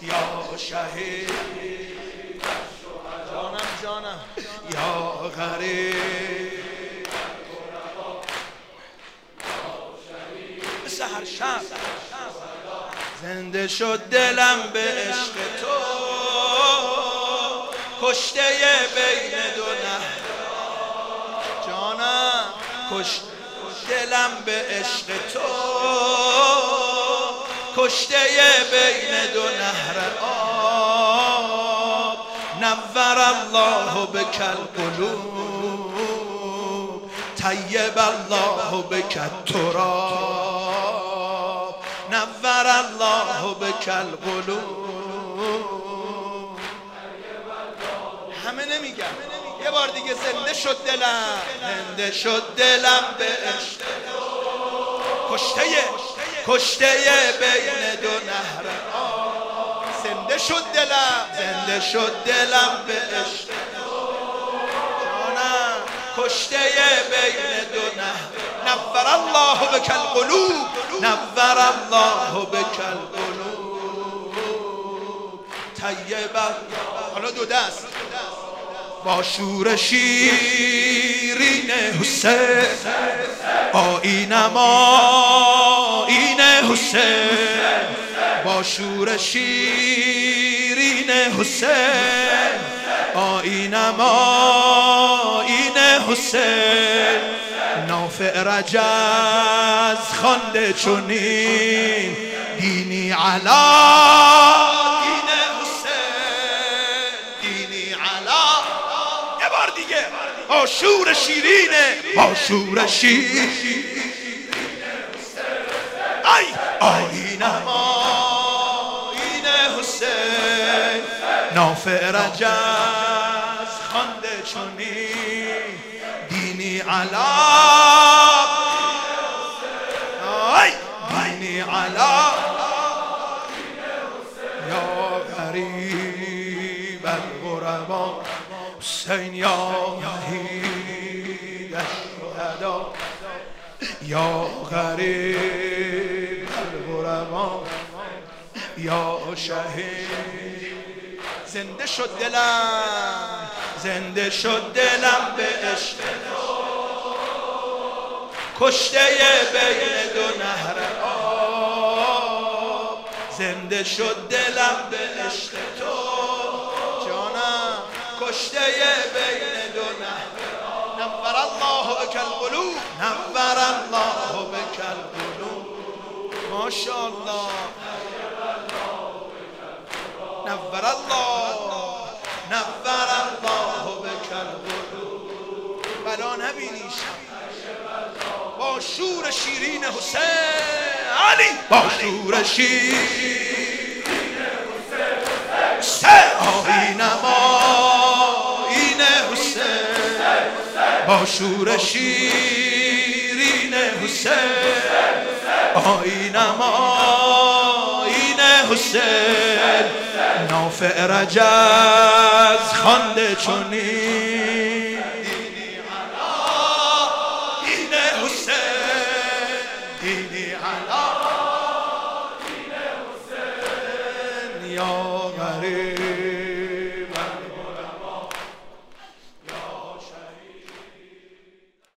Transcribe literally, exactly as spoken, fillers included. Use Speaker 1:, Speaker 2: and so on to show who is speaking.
Speaker 1: یا شهید جانم جانم یا غریب سحر شب زنده شد دلم به عشق تو کشته بین دو نهر جانم کشت دلم به عشق تو کشته بین دو نهر آب نور الله بک القلوب طیب الله بک التراب نور الله بک القلوب همه نمیگم یه بار دیگه زنده شد دلم زنده شد دلم به عشق کشته کشته بین دو نهر آب زنده شد دلم زنده شد دلم به عشق جانم کشته بین دو نهر نور الله بک القلوب نور الله بک القلوب طیب حالا دو دست با شور شیرین حسین آیینم آیین حسین با شور شیرین حسین آیینم آیین حسین نافع رجز خوانده چنین دینی علا دین حسین دینی علا یه بار دیگه با شور شیرینه با شور شیرین ای آیینم آیین حسین نافع رجز خوانده چنین دینی علا ای دینی علا یا غریب الغربا حسین یا وحید الشهدا یا غریب الغربا یا شهید زنده شد دلم زنده شد دلم به عشق کشته بین دو نهر آب زنده شد دلم به عشق تو جانم کشته بین دو نهر نور الله بک القلوب نور الله بک القلوب ماشاءالله نور الله نور الله بک القلوب بلا نبینیش با شور شیرین حسین علی با شور شیرین حسین آیینم آیین حسین با شور شیرین حسین آیینم آیین حسین نافع رجز خوانده چنین دینی علا دین حسین دینی علا